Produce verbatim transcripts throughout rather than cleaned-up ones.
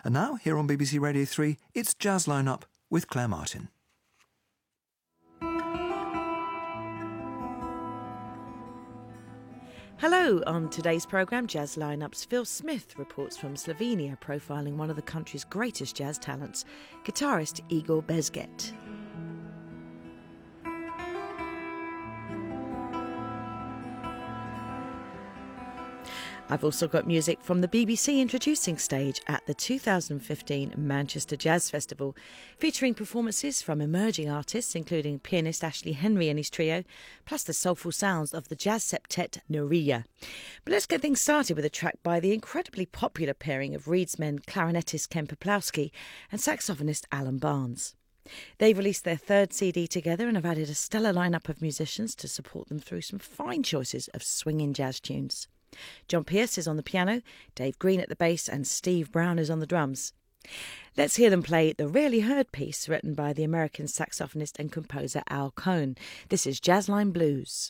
And now, here on B B C Radio three, it's Jazz Lineup with Claire Martin. Hello, on today's programme, Jazz Lineup's Phil Smith reports from Slovenia, profiling one of the country's greatest jazz talents, guitarist Igor Bezget. I've also got music from the B B C introducing stage at the two thousand fifteen Manchester Jazz Festival, featuring performances from emerging artists including pianist Ashley Henry and his trio, plus the soulful sounds of the jazz septet Nerija. But let's get things started with a track by the incredibly popular pairing of Reedsmen clarinetist Ken Peplowski and saxophonist Alan Barnes. They've released their third C D together and have added a stellar lineup of musicians to support them through some fine choices of swinging jazz tunes. John Pierce is on the piano, Dave Green at the bass and Steve Brown is on the drums. Let's hear them play the rarely heard piece written by the American saxophonist and composer Al Cohn. This is Jazzline Blues.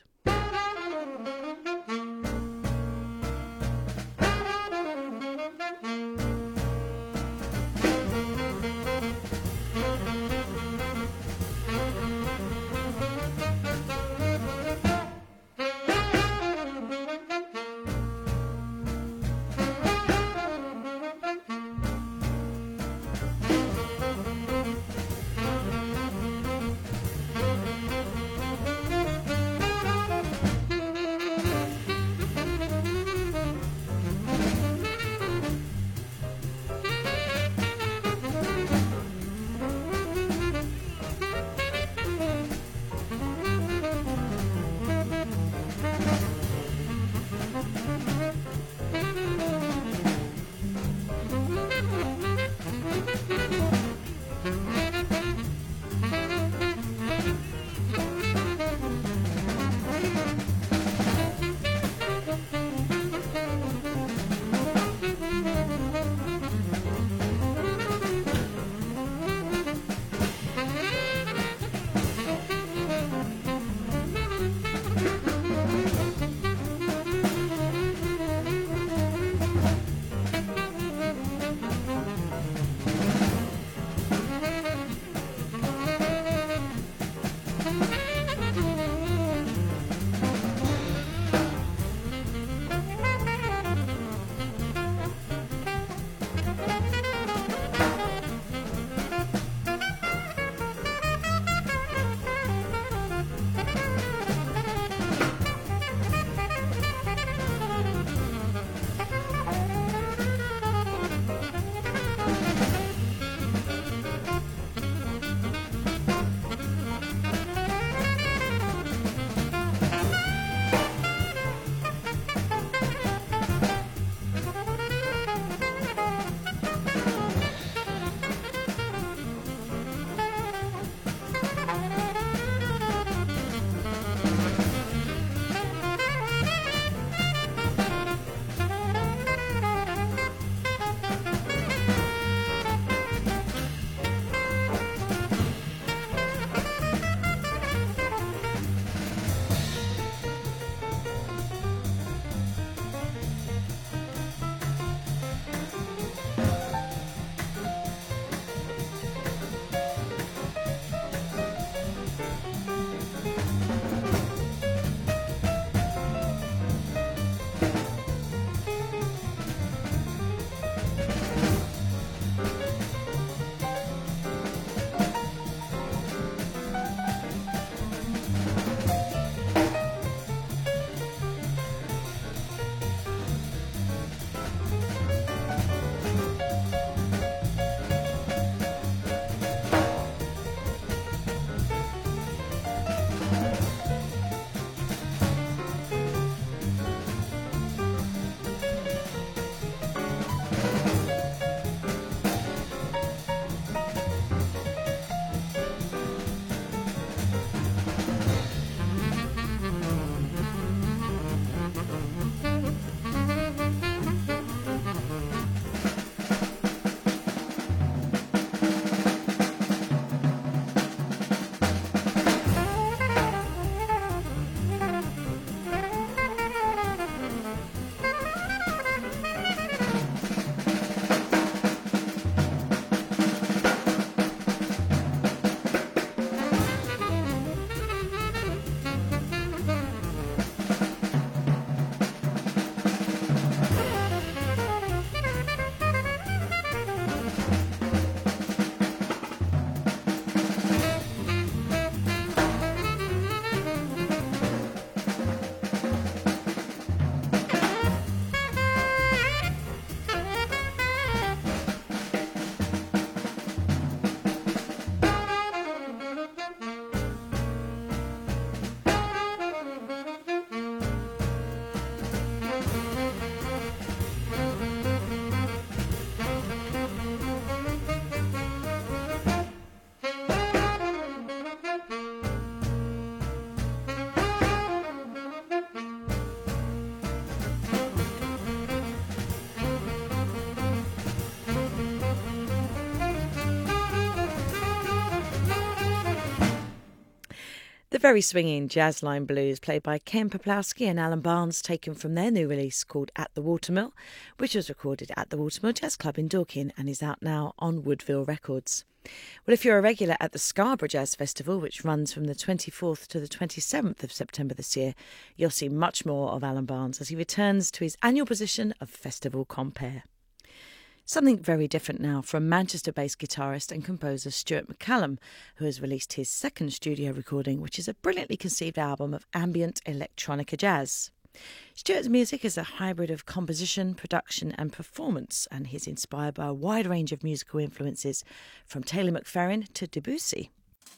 The very swinging Jazzline Blues, played by Ken Poplowski and Alan Barnes, taken from their new release called At the Watermill, which was recorded at the Watermill Jazz Club in Dorking and is out now on Woodville Records. Well, if you're a regular at the Scarborough Jazz Festival, which runs from the twenty-fourth to the twenty-seventh of September this year, you'll see much more of Alan Barnes as he returns to his annual position of Festival Compere. Something very different now from Manchester-based guitarist and composer Stuart McCallum, who has released his second studio recording, which is a brilliantly conceived album of ambient electronica jazz. Stuart's music is a hybrid of composition, production and performance, and he's inspired by a wide range of musical influences, from Taylor McFerrin to Debussy.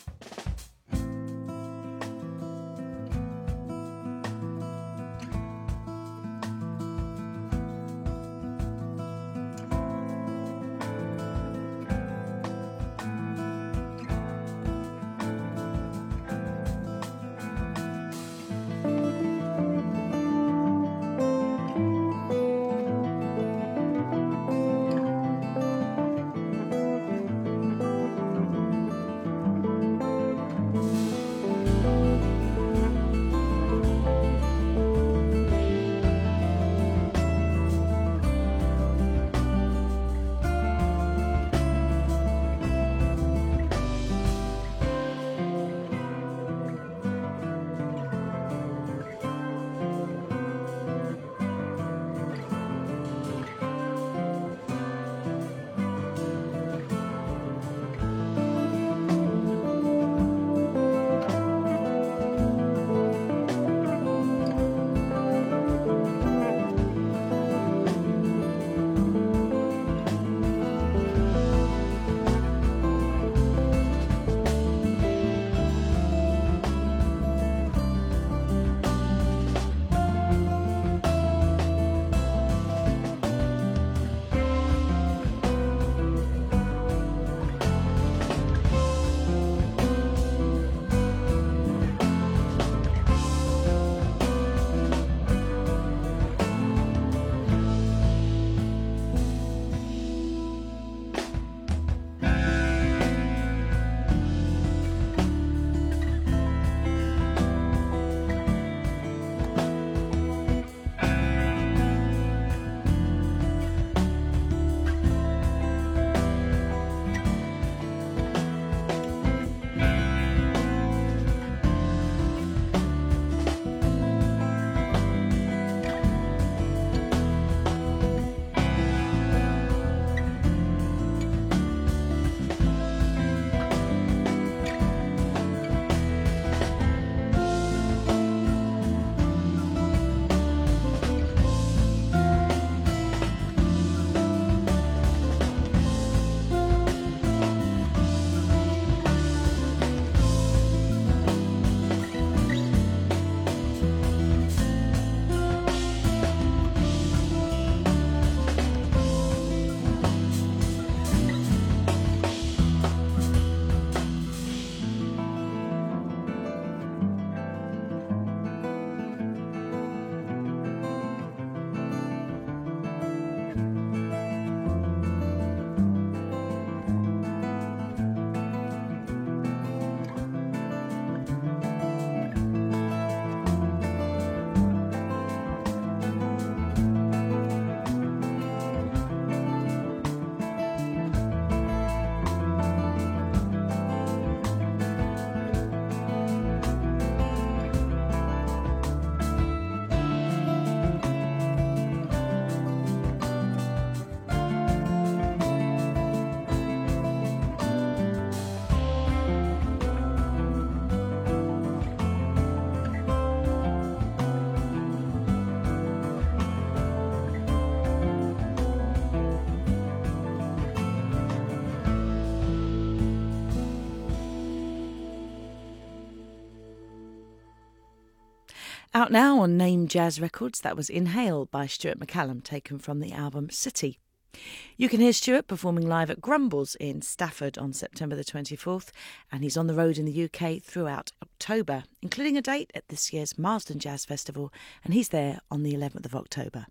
Out now on Name Jazz Records, that was Inhale by Stuart McCallum, taken from the album City. You can hear Stuart performing live at Grumbles in Stafford on September the twenty-fourth, and he's on the road in the U K throughout October, including a date at this year's Marsden Jazz Festival, and he's there on the eleventh of October.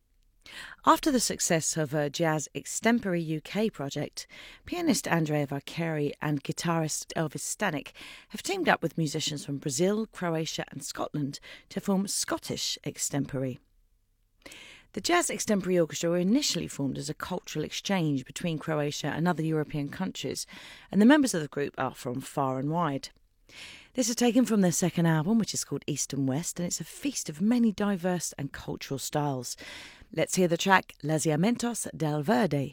After the success of a Jazz Extempore U K project, pianist Andrea Varkeri and guitarist Elvis Stanek have teamed up with musicians from Brazil, Croatia and Scotland to form Scottish Extempore. The Jazz Extempore Orchestra were initially formed as a cultural exchange between Croatia and other European countries, and the members of the group are from far and wide. This is taken from their second album, which is called East and West, and it's a feast of many diverse and cultural styles. Let's hear the track Laziamentos del Verde.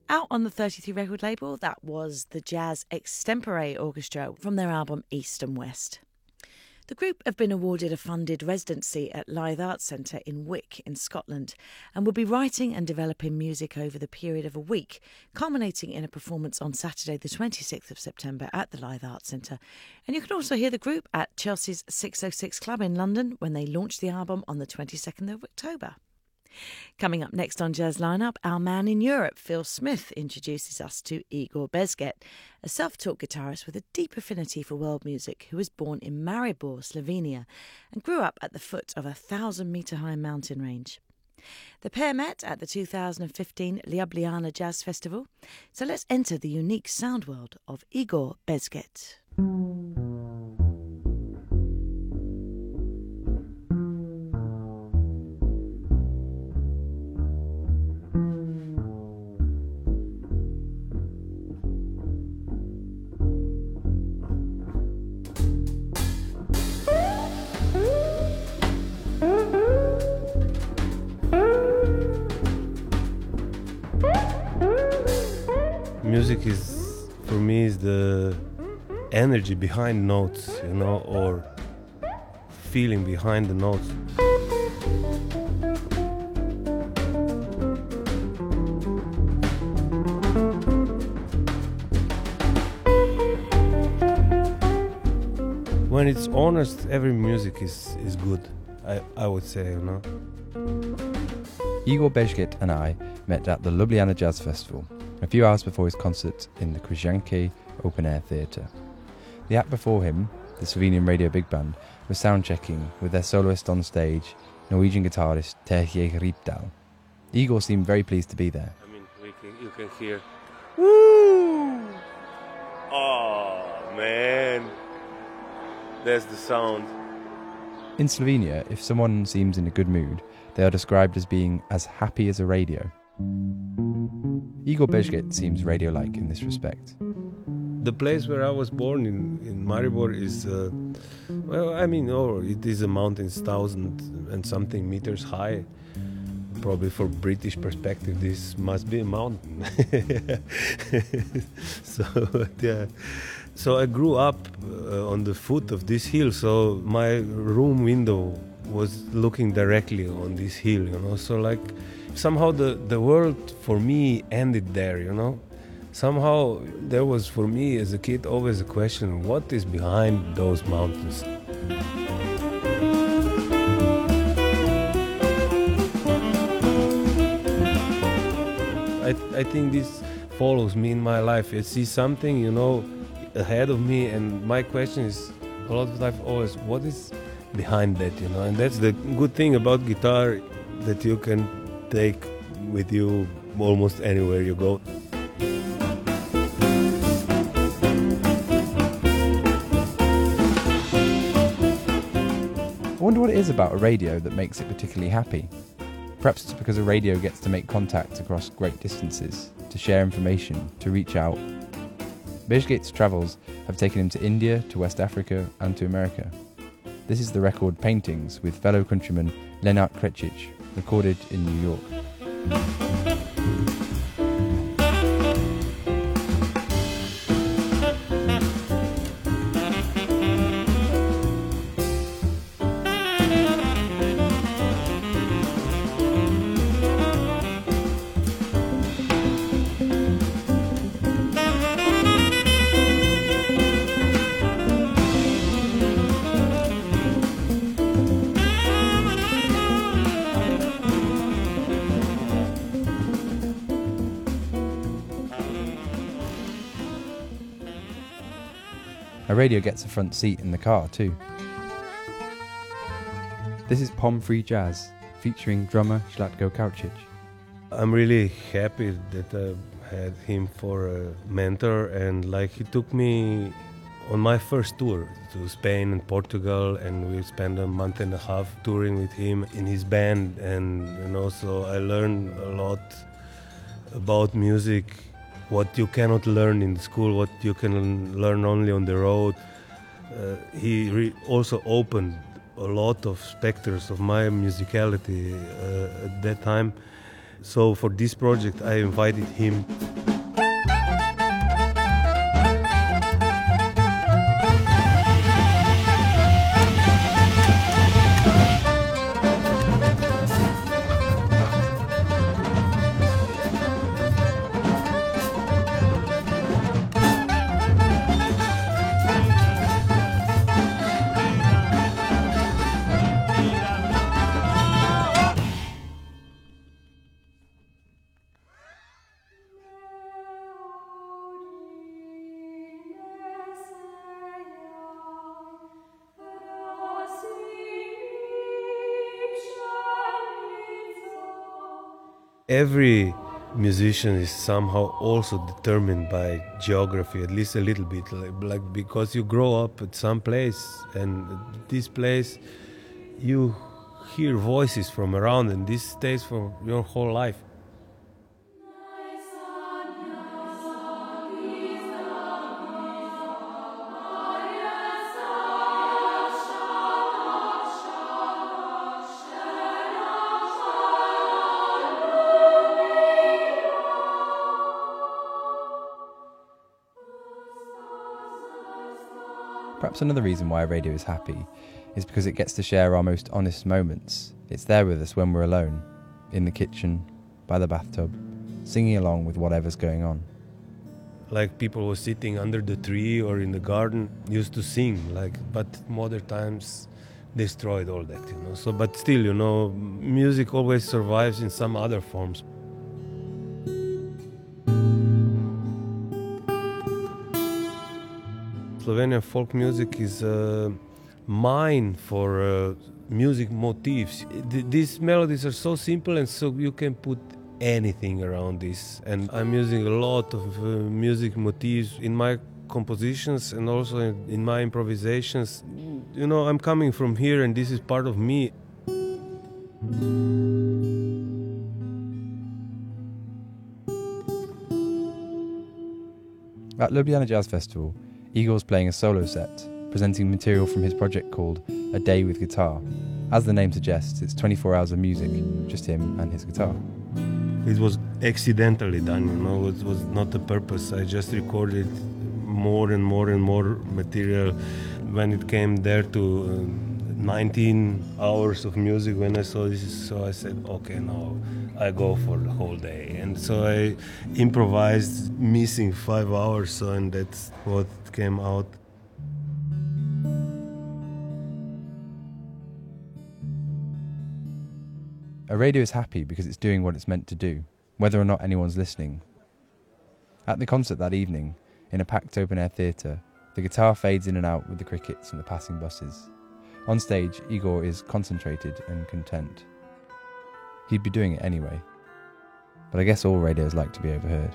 Out on the thirty-three record label, that was the Jazz Extempore Orchestra from their album East and West. The group have been awarded a funded residency at Lithe Arts Centre in Wick in Scotland and will be writing and developing music over the period of a week, culminating in a performance on Saturday the twenty-sixth of September at the Lithe Arts Centre. And you can also hear the group at Chelsea's six oh six Club in London when they launch the album on the twenty-second of October. Coming up next on Jazz Lineup, our man in Europe, Phil Smith, introduces us to Igor Bezget, a self-taught guitarist with a deep affinity for world music who was born in Maribor, Slovenia, and grew up at the foot of a thousand-metre-high mountain range. The pair met at the two thousand fifteen Ljubljana Jazz Festival, so let's enter the unique sound world of Igor Bezget. Music is, for me, is the energy behind notes, you know, or feeling behind the notes. When it's honest, every music is, is good, I, I would say, you know. Igor Bezget and I met at the Ljubljana Jazz Festival a few hours before his concert in the Križanke Open Air Theatre. The act before him, the Slovenian Radio Big Band, was sound-checking with their soloist on stage, Norwegian guitarist Terje Rypdal. Igor seemed very pleased to be there. I mean, we can, you can hear, woo! Oh, man, that's the sound. In Slovenia, if someone seems in a good mood, they are described as being as happy as a radio. Igor Bezget seems radio-like in this respect. The place where I was born in, in Maribor is, uh, well, I mean, oh, it is a mountain, thousand and something meters high. Probably for British perspective, this must be a mountain. so, yeah. So I grew up uh, on the foot of this hill, so my room window was looking directly on this hill, you know, so like somehow the, the world for me ended there, you know. Somehow there was for me as a kid always a question, what is behind those mountains? I, I think this follows me in my life. I see something, you know, ahead of me, and my question is a lot of time always, what is behind that, you know? And that's the good thing about guitar, that you can take with you almost anywhere you go. I wonder what it is about a radio that makes it particularly happy. Perhaps it's because a radio gets to make contact across great distances, to share information, to reach out. Bezget's travels have taken him to India, to West Africa and to America. This is the record Paintings with fellow countryman Lenart Krecic, recorded in New York. A radio gets a front seat in the car too. This is Pom Free Jazz, featuring drummer Zlatko Kaučić. I'm really happy that I had him for a mentor, and like he took me on my first tour to Spain and Portugal, and we spent a month and a half touring with him in his band, and you know, so I learned a lot about music, what you cannot learn in school, what you can learn only on the road. Uh, he re- also opened a lot of specters of my musicality uh, at that time. So for this project I invited him Every musician is somehow also determined by geography, at least a little bit, like, like because you grow up at some place, and this place you hear voices from around, and this stays for your whole life. Perhaps another reason why radio is happy is because it gets to share our most honest moments. It's there with us when we're alone, in the kitchen, by the bathtub, singing along with whatever's going on. Like people were sitting under the tree or in the garden, used to sing, like, but modern times destroyed all that, you know. So, but still, you know, music always survives in some other forms. Slovenian folk music is a mine for uh, music motifs. Th- these melodies are so simple, and so you can put anything around this. And I'm using a lot of uh, music motifs in my compositions and also in, in my improvisations. You know, I'm coming from here, and this is part of me. At Ljubljana Jazz Festival, Igor's playing a solo set, presenting material from his project called A Day with Guitar. As the name suggests, it's twenty-four hours of music, just him and his guitar. It was accidentally done, you know, it was not the purpose. I just recorded more and more and more material. When it came there to uh, nineteen hours of music, when I saw this, so I said, okay, now I go for the whole day. And so I improvised, missing five hours, so, and that's what came out. A radio is happy because it's doing what it's meant to do, whether or not anyone's listening. At the concert that evening, in a packed open-air theatre, the guitar fades in and out with the crickets and the passing buses. On stage, Igor is concentrated and content. He'd be doing it anyway. But I guess all radios like to be overheard.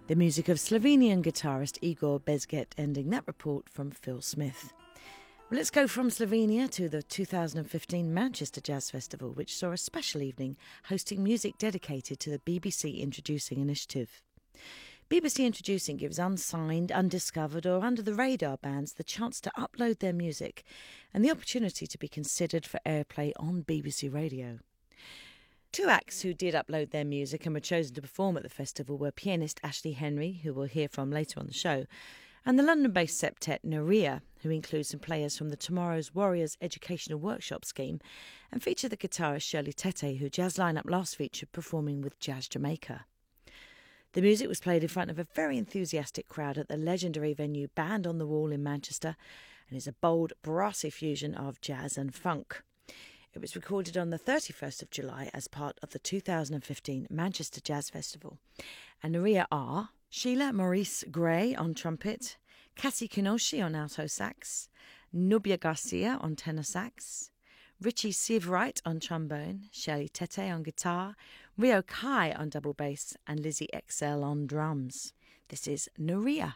The music of Slovenian guitarist Igor Bezget, ending that report from Phil Smith. Well, let's go from Slovenia to the two thousand fifteen Manchester Jazz Festival, which saw a special evening hosting music dedicated to the B B C Introducing initiative. B B C Introducing gives unsigned, undiscovered or under-the-radar bands the chance to upload their music and the opportunity to be considered for airplay on B B C Radio. Two acts who did upload their music and were chosen to perform at the festival were pianist Ashley Henry, who we'll hear from later on the show, and the London-based septet Naria, who includes some players from the Tomorrow's Warriors Educational Workshop scheme and featured the guitarist Shirley Tete, who Jazz Lineup last featured performing with Jazz Jamaica. The music was played in front of a very enthusiastic crowd at the legendary venue Band on the Wall in Manchester and is a bold, brassy fusion of jazz and funk. It was recorded on the thirty-first of July as part of the two thousand fifteen Manchester Jazz Festival. And Naria are Sheila Maurice Gray on trumpet, Cassie Kinoshi on alto sax, Nubia Garcia on tenor sax, Richie Sievewright on trombone, Shirley Tete on guitar, Rio Kai on double bass, and Lizzie Excel on drums. This is Naria.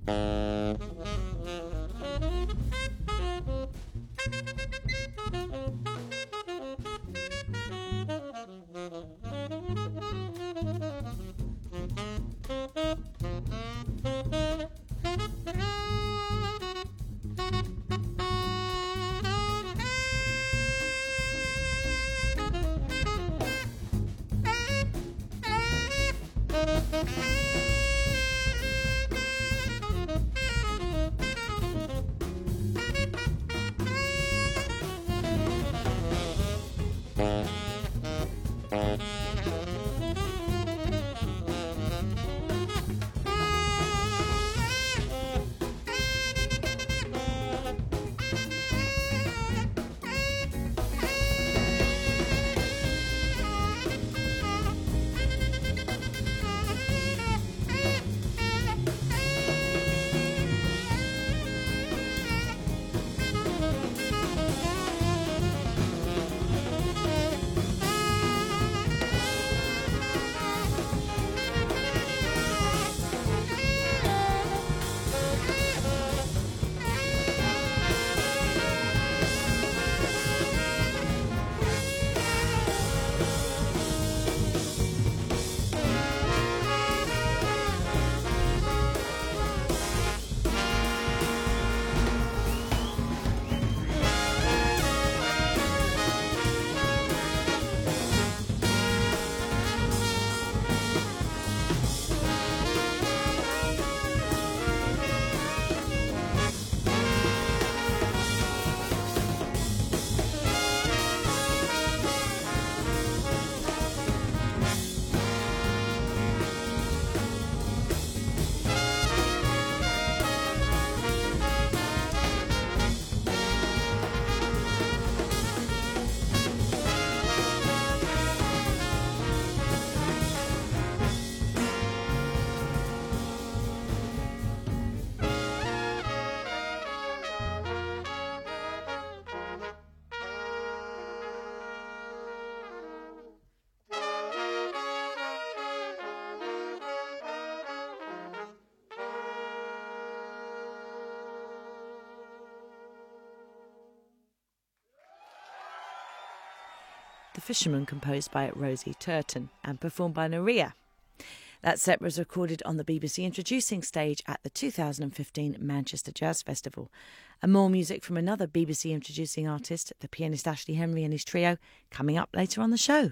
The Fisherman, composed by Rosie Turton and performed by Noria. That set was recorded on the B B C Introducing stage at the two thousand fifteen Manchester Jazz Festival. And more music from another B B C Introducing artist, the pianist Ashley Henry and his trio, coming up later on the show.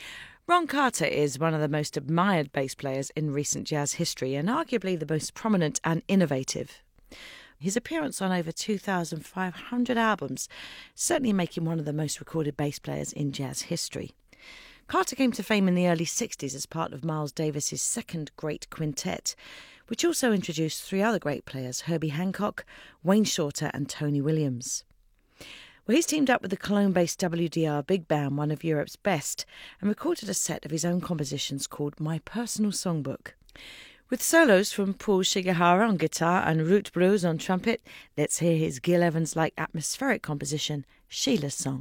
Ron Carter is one of the most admired bass players in recent jazz history and arguably the most prominent and innovative. His appearance on over two thousand five hundred albums certainly make him one of the most recorded bass players in jazz history. Carter came to fame in the early sixties as part of Miles Davis's second great quintet, which also introduced three other great players, Herbie Hancock, Wayne Shorter and Tony Williams. Well, he's teamed up with the Cologne-based W D R Big Band, one of Europe's best, and recorded a set of his own compositions called My Personal Songbook. With solos from Paul Shigehara on guitar and Ruth Blues on trumpet, let's hear his Gil Evans-like atmospheric composition, Sheila's Song.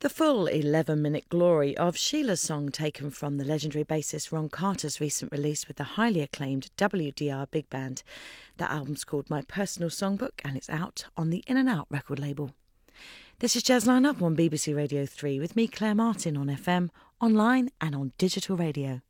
The full eleven-minute glory of Sheila's song, taken from the legendary bassist Ron Carter's recent release with the highly acclaimed W D R Big Band. That album's called My Personal Songbook, and it's out on the In and Out record label. This is Jazz Line Up on B B C Radio three with me, Claire Martin, on F M, online and on digital radio.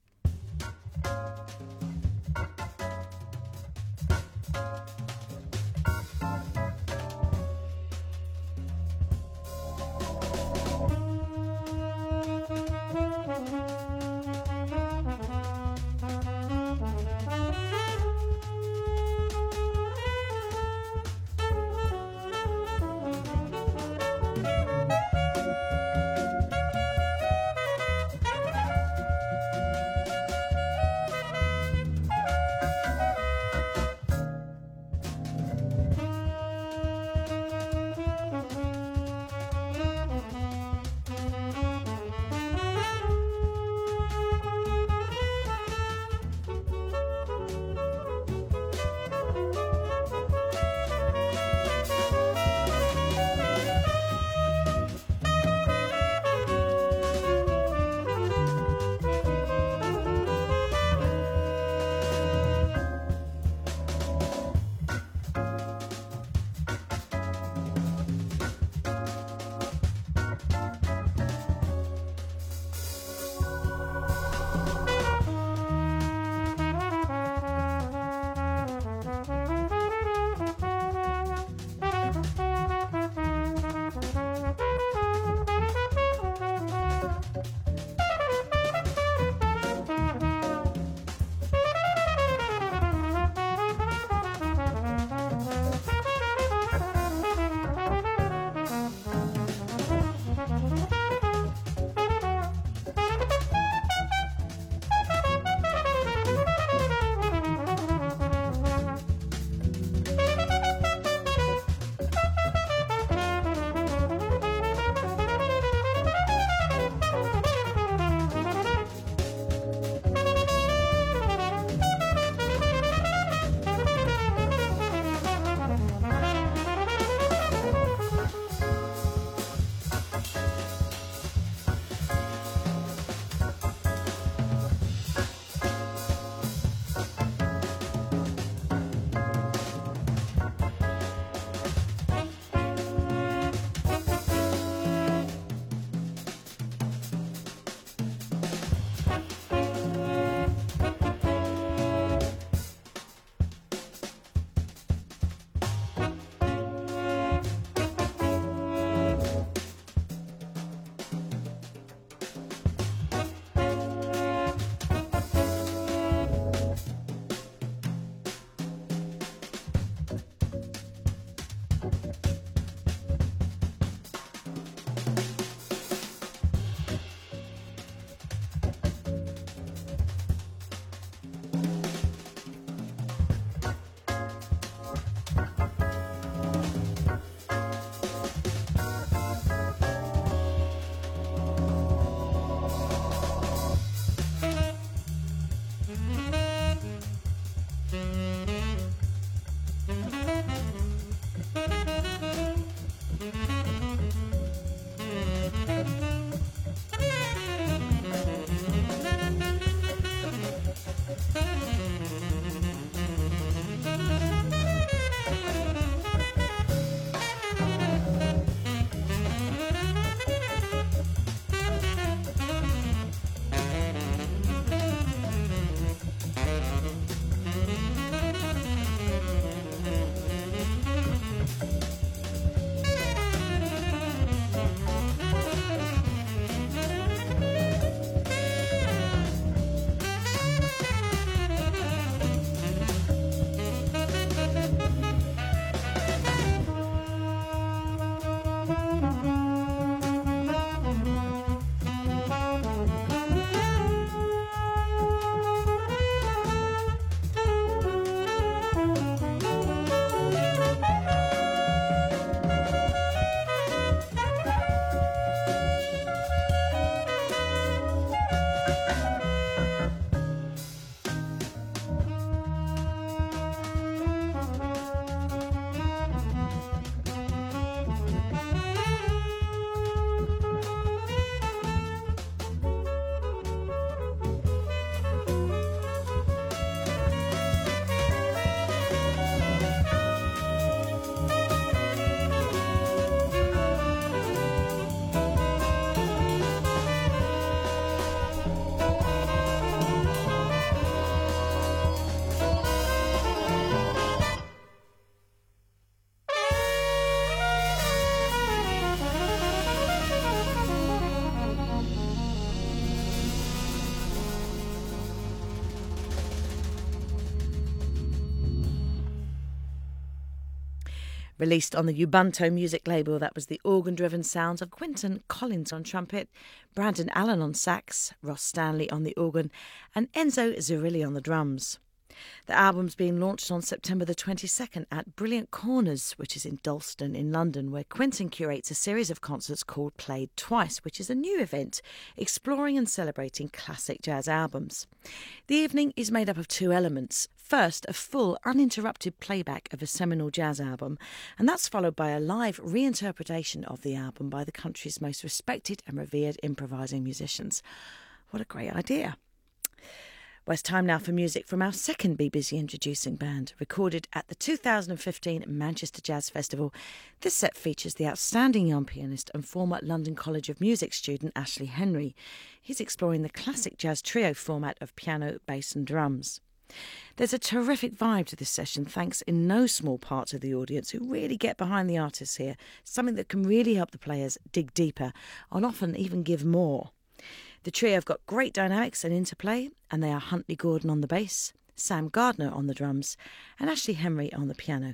Released on the Ubuntu music label, that was the organ-driven sounds of Quinton Collins on trumpet, Brandon Allen on sax, Ross Stanley on the organ, and Enzo Zerilli on the drums. The album's being launched on September the twenty-second at Brilliant Corners, which is in Dalston in London, where Quinton curates a series of concerts called Played Twice, which is a new event exploring and celebrating classic jazz albums. The evening is made up of two elements. First, a full, uninterrupted playback of a seminal jazz album, and that's followed by a live reinterpretation of the album by the country's most respected and revered improvising musicians. What a great idea! Well, it's time now for music from our second B B C introducing band, recorded at the two thousand fifteen Manchester Jazz Festival. This set features the outstanding young pianist and former London College of Music student Ashley Henry. He's exploring the classic jazz trio format of piano, bass and drums. There's a terrific vibe to this session, thanks in no small part to the audience who really get behind the artists here, something that can really help the players dig deeper and often even give more. The trio have got great dynamics and interplay, and they are Huntley Gordon on the bass, Sam Gardner on the drums, and Ashley Henry on the piano.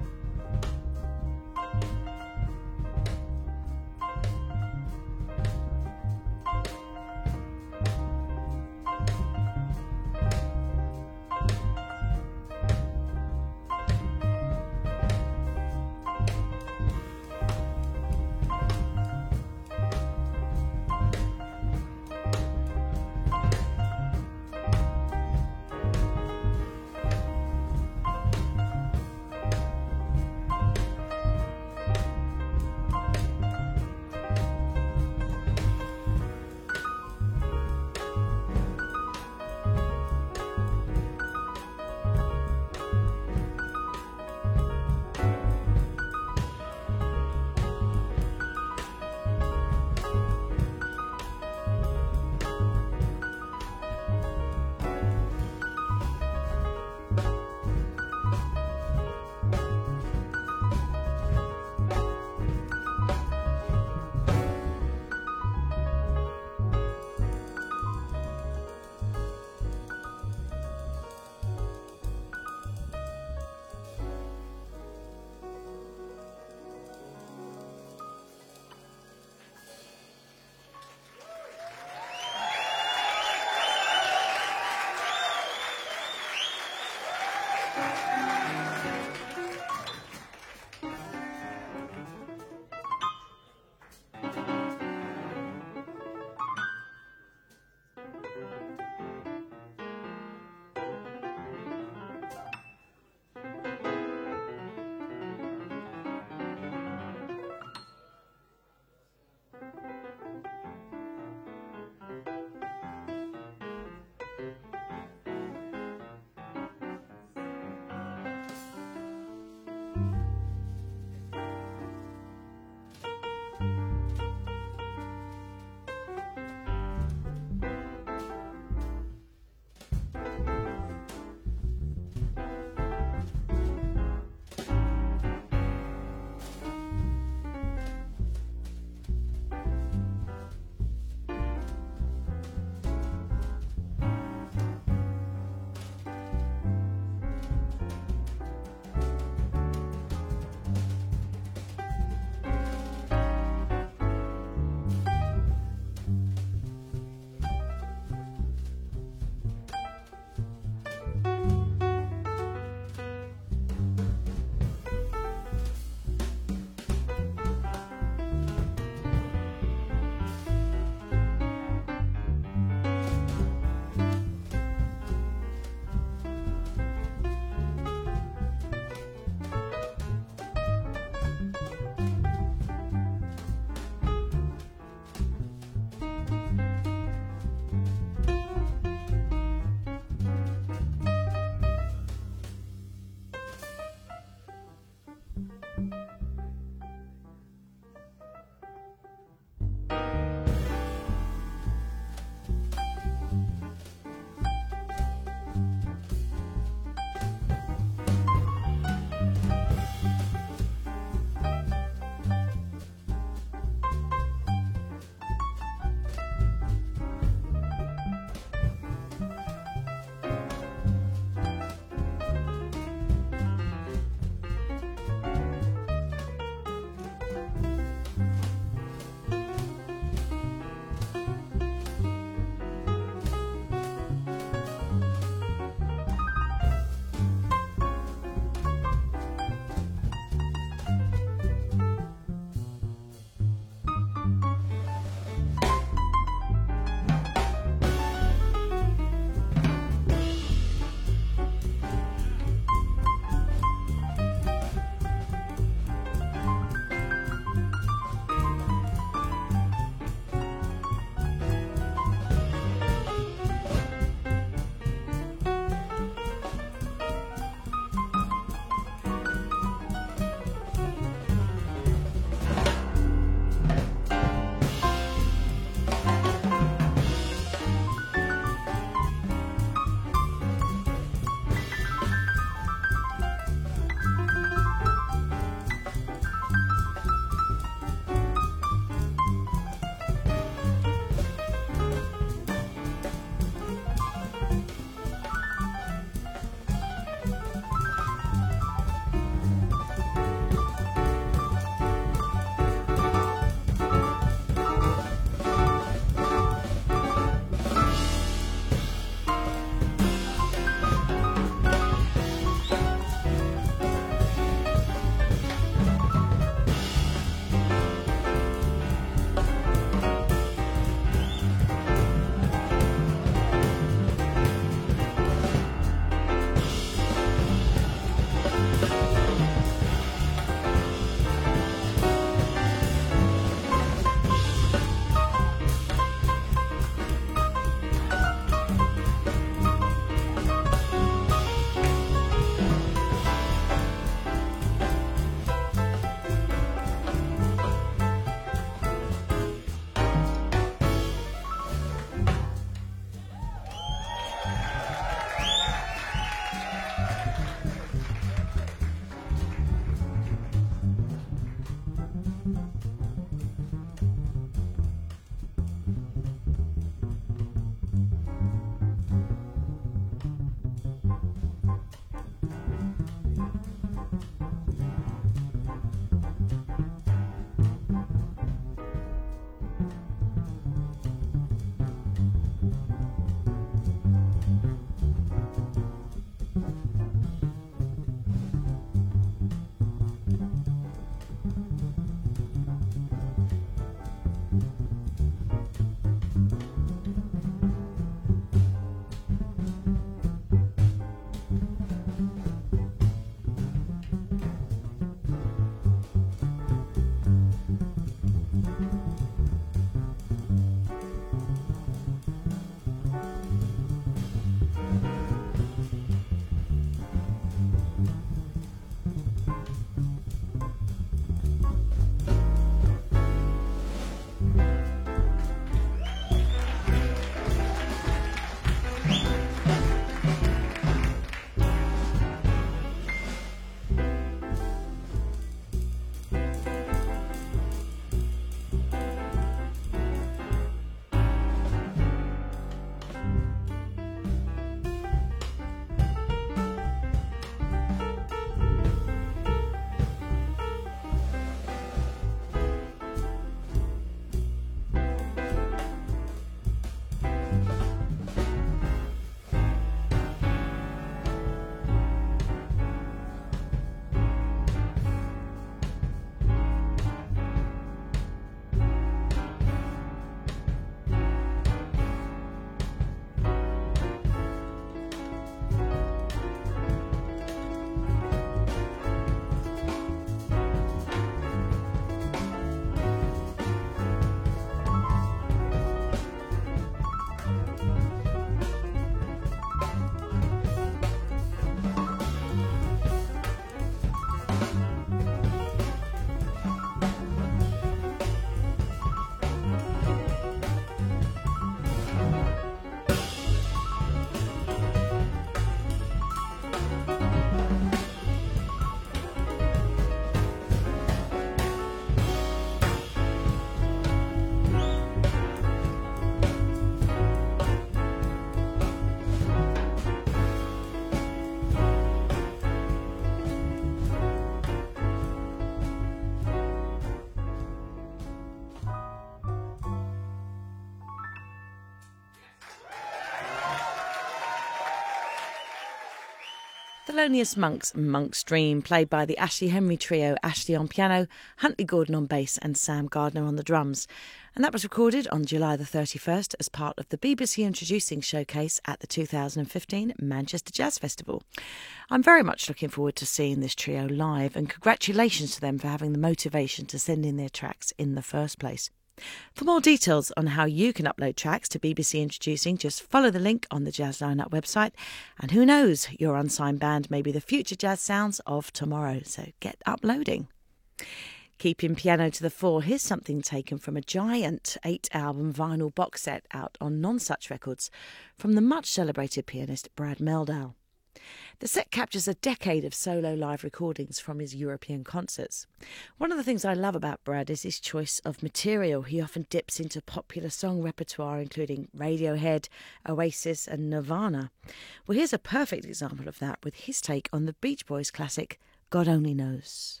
Thelonious Monk's Monk's Dream, played by the Ashley Henry Trio, Ashley on piano, Huntley Gordon on bass and Sam Gardner on the drums. And that was recorded on July the thirty-first as part of the B B C Introducing Showcase at the two thousand fifteen Manchester Jazz Festival. I'm very much looking forward to seeing this trio live, and congratulations to them for having the motivation to send in their tracks in the first place. For more details on how you can upload tracks to B B C Introducing, just follow the link on the Jazz Lineup website. And who knows, your unsigned band may be the future jazz sounds of tomorrow, so get uploading. Keeping piano to the fore, here's something taken from a giant eight-album vinyl box set out on Nonsuch Records from the much-celebrated pianist Brad Mehldau. The set captures a decade of solo live recordings from his European concerts. One of the things I love about Brad is his choice of material. He often dips into popular song repertoire, including Radiohead, Oasis and Nirvana. Well, here's a perfect example of that with his take on the Beach Boys classic, God Only Knows.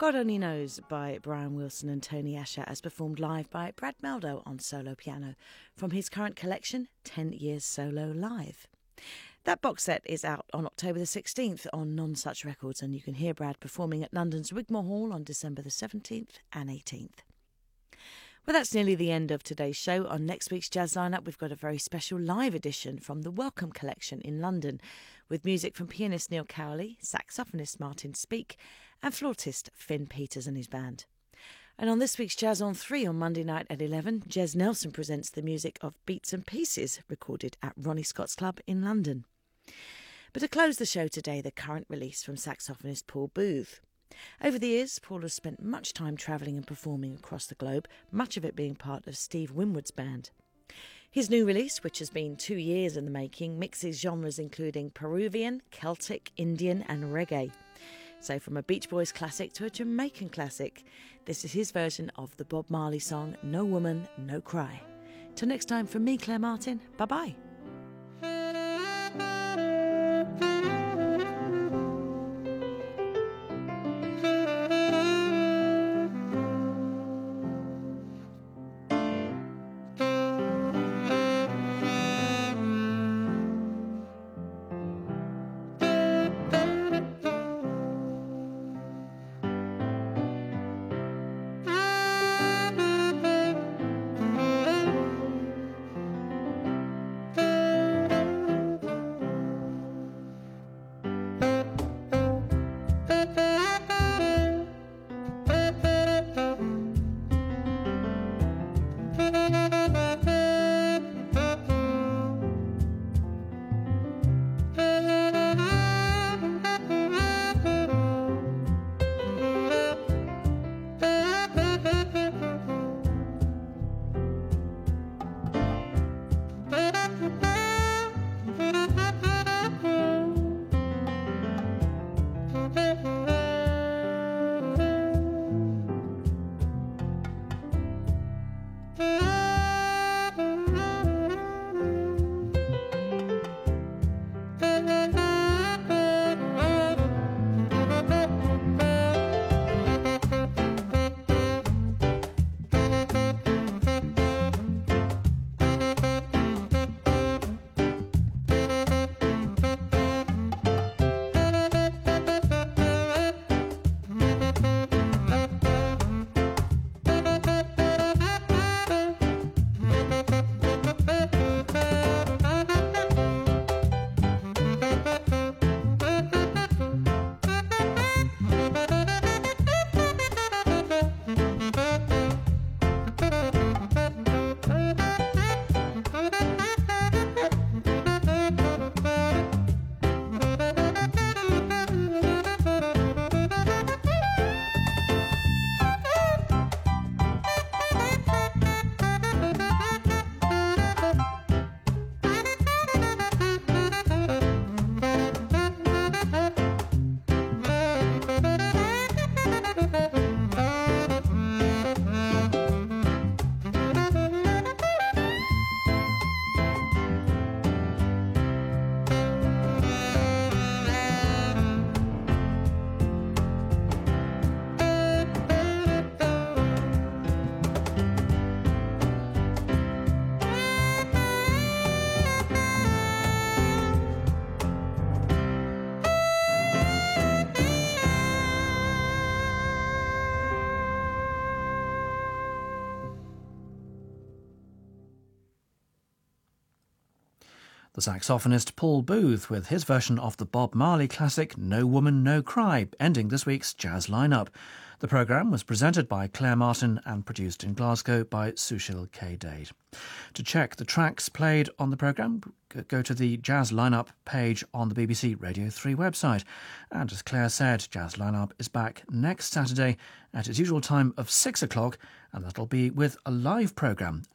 God Only Knows by Brian Wilson and Tony Asher, as performed live by Brad Meldo on solo piano from his current collection, ten years Solo Live. That box set is out on October the sixteenth on Nonsuch Records, and you can hear Brad performing at London's Wigmore Hall on December the seventeenth and eighteenth. Well, that's nearly the end of today's show. On next week's Jazz Lineup, we've got a very special live edition from the Welcome Collection in London, with music from pianist Neil Cowley, saxophonist Martin Speake, and flautist Finn Peters and his band. And on this week's Jazz on three on Monday night at eleven, Jez Nelson presents the music of Beats and Pieces, recorded at Ronnie Scott's Club in London. But to close the show today, the current release from saxophonist Paul Booth. Over the years, Paul has spent much time travelling and performing across the globe, much of it being part of Steve Winwood's band. His new release, which has been two years in the making, mixes genres including Peruvian, Celtic, Indian and reggae. So from a Beach Boys classic to a Jamaican classic, this is his version of the Bob Marley song No Woman, No Cry. Till next time, from me, Claire Martin, bye-bye. The saxophonist Paul Booth with his version of the Bob Marley classic No Woman, No Cry, ending this week's Jazz Lineup. The programme was presented by Claire Martin and produced in Glasgow by Sushil K. Dade. To check the tracks played on the programme, go to the Jazz Lineup page on the B B C Radio three website. And as Claire said, Jazz Lineup is back next Saturday at its usual time of six o'clock, and that'll be with a live programme